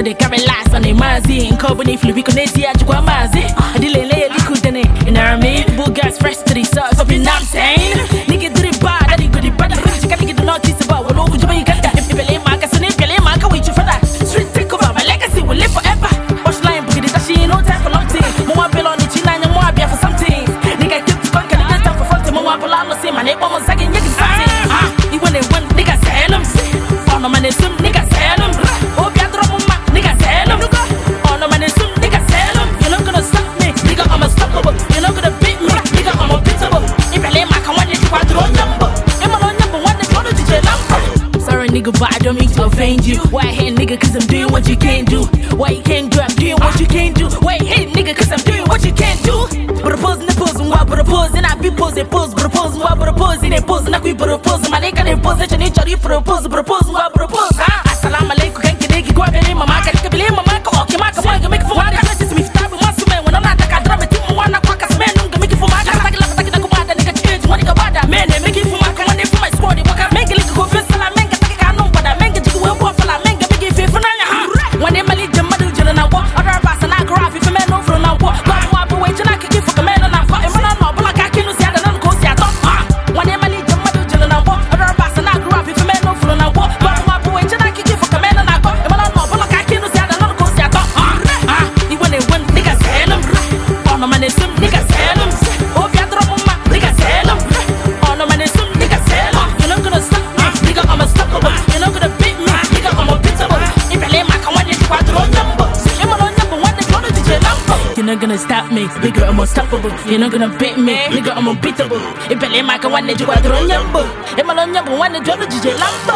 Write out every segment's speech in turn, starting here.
they carry last on the mazi. In company, Filipico, Nesia, Juamazi. I delay a little than it. You know what I mean? Bugas fresh to the sauce, up in I'm saying. Nigga do the bad, I didn't go the bad. You can't get the notice about what over you got that. If you play my castle, if you play my car, wait for that. Street take over, my legacy will live forever. Watch line, because it's actually no time for long thing. More bill on the chin and more beer for something. Nigga, keep to conquer the time for fun. More bill on the same, and it almost like a nigga something. You want it one, nigga, sell them. Oh, no, man, it's some nigga, sell them. Oh, yeah, drop on my nigga, sell them. Oh, no, man, it's some nigga, sell them. You're not gonna stop me, nigga, I'm unstoppable. You're not gonna beat me, nigga, I'm unbeatable. If I lay my command, it's quite a number. I'm on number one, it's one of the number. Sorry, nigga, but I don't mean to offend you. Why I hate nigga, cause I'm doing what you can't do. Why you can't do, I'm doing what you can't do. Why you hate nigga, cause I'm doing what you can't do. Propose, why propose, and I be pose, propose, why propose, and pose, and I be propose, my nigga, and pose, and you propose, why propose, assalamu alaikum, can't get it, go ahead, mama, can't get it, mama, okay, my come on, make for my address, me, stab, once a man, when I'm not a drama, two, one, I quack a man, make it for my nigga, change, one nigga, bad, man, make it for my command, for my squad, what I make it, go first, and I make it, I know, but I make it, you will walk, and I make it, make it for now, when they make the mother, and I walk, other pass, and I grab, if a man over, and I walk, but I'm up, wait, and I can give for the man, and I got him, and I know, but like I can't see, I don't go, see, I don't, when they make the mother, and I walk, other pass, and I grab, if a man over, and I walk, but I'm up, wait, and I can give for the man, and I got him, and I know, but like I can't see, I don't go, see, I don't, you want it when niggas sell them, oh no, man, it's some niggas sell them, oh, yeah, drop on my niggas sell them, oh no, man, it's some niggas sell them, you're not gonna stop me, nigga, I'm unstoppable, you're not gonna beat me, nigga, I'm unbeatable, if I lay my command, it's quite a number, I'm on number one, they gonna DJ number, you're not gonna stop me, nigga, I'm unstoppable, you're not gonna beat me, nigga, I'm unbeatable, if I lay my command, it's quite a number, I'm on number one, they gonna DJ number,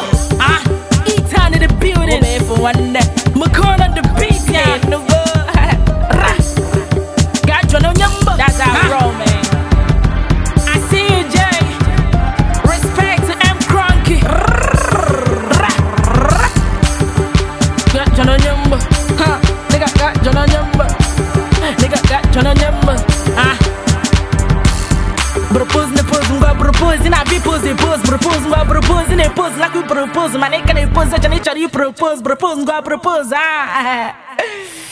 E-Town in the building, for one day, McCorn on the beat, yeah, no good. Got your number. That's how I roll, man. I see you, Jay. Respect to M. Cronky. Got your number. Nigga got your number. Nigga got your number. Propose, and I be pose, propose, and they pose like we propose. My nigga, they pose, and they propose, go propose,